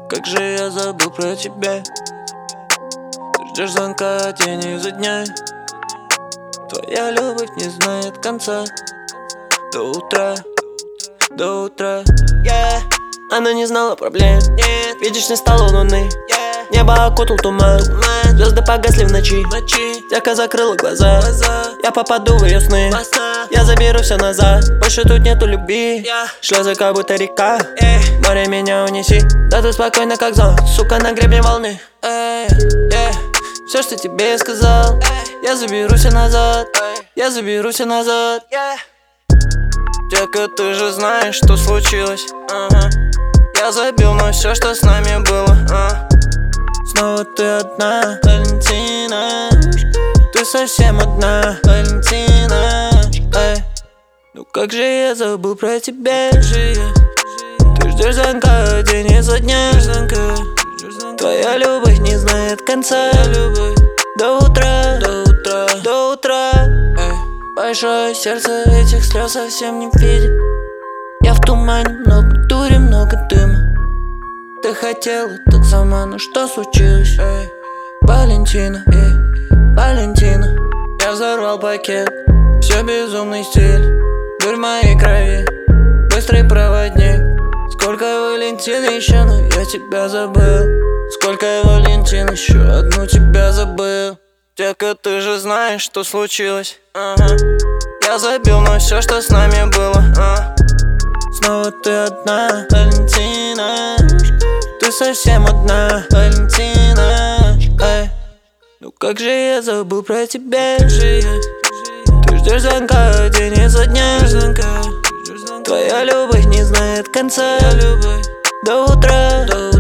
Как же я забыл про тебя. Ты ждешь звонка день изо дня. Твоя любовь не знает конца. До утра, до утра. Она не знала проблем. Нет, Видишь, не стало луны. Небо окутал туман. Звезды погасли в ночи. Тяка закрыла глаза. Я попаду в ее сны. Я заберу все назад. Больше тут нету любви. Слезы как будто река. Море меня унеси. Да ты спокойно как зон. Сука на гребне волны. Все, что тебе я сказал. Я заберу все назад. Я заберу все назад. Дека, ты же знаешь, что случилось. Я забил на все, что с нами было. Снова ты одна, Валентина. Ты совсем одна, Валентина. Ну как же я забыл про тебя. Ты ждешь звонка день изо дня. Твоя любовь не знает конца. До утра, до утра, до утра. Большое сердце этих слез совсем не видит. Я в тумане, много дури, много дыма. Ты хотела так сама, но что случилось? Валентина, Валентина. Я взорвал пакет, все безумный стиль. Дурь в моей крови, быстрый проводник. Сколько Валентин еще, но я тебя забыл. Сколько Валентин, еще одну тебя забыл. Дека, ты же знаешь, что случилось. Я забил на все, что с нами было. Снова ты одна, Валентина. Ты совсем одна, Валентина. Ну как же я забыл про тебя. Ты ждешь звонка день изо дня. Твоя любовь не знает конца. До утра, до утра.